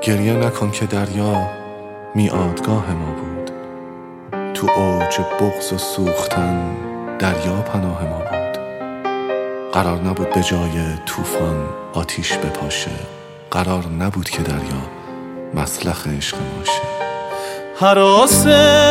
گریه نکن که دریا میعادگاه ما بود، تو اوج بغض و سوختن دریا پناه ما بود. قرار نبود به جای طوفان آتیش بپاشه، قرار نبود که دریا مسلخ عشق باشه. هراس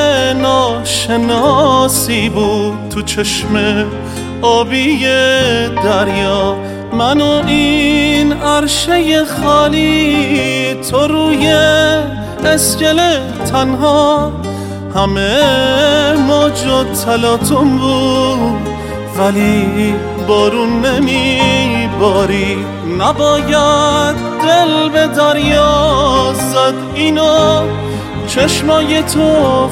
ناشناسی بود تو چشم آبی دریا، من و این عرشه خالی، تو روی اسکله تنها. همه موج و تلاطم بود ولی بارون نمی باری. نباید دل به دریا زد، اینو چشمای تو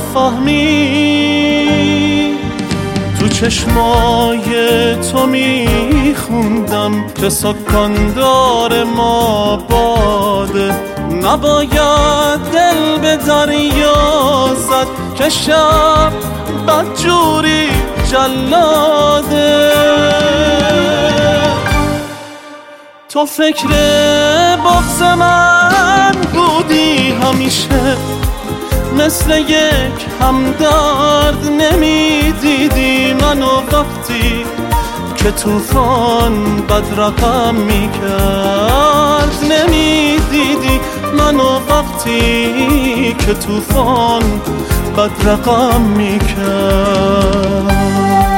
فهمی. تو چشمای تو میخوندم که سکندار ما باده. نباید دل به دریا زد که شب بدجوری جلاده. تو فکر بغض من بودی همیشه، مثل یک همدرد نمیدیدی منو وقتی که طوفان بد رقم میکرد. نمیدیدی منو وقتی که طوفان بد رقم میکرد.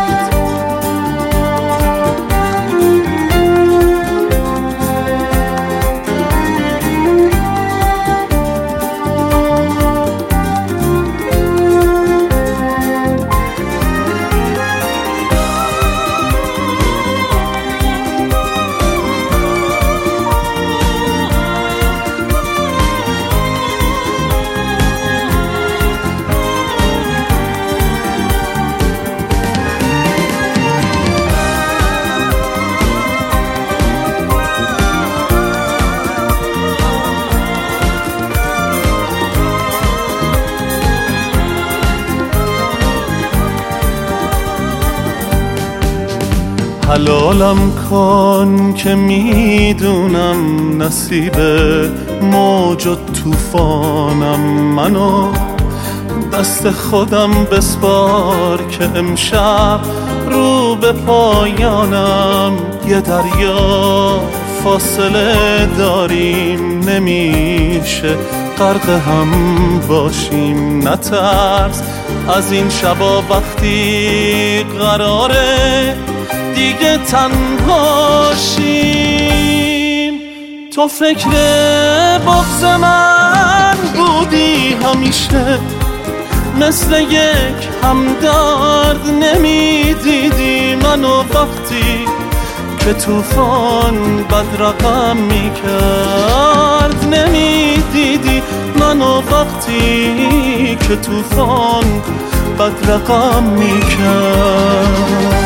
حلالم کن که میدونم نصیب موج و طوفانم. منو دست خودم بسپار که امشب رو به پایانم. یه دریا فاصله داریم، نمیشه غرق هم باشیم. نترس از این شبا وقتی قراره دیگه تنها شیم. تو فکر بغض من بودی همیشه، مثل یک همدرد نمیدیدی منو وقتی که طوفان بد رقم میکرد. نمیدیدی منو وقتی که طوفان بد رقم میکرد.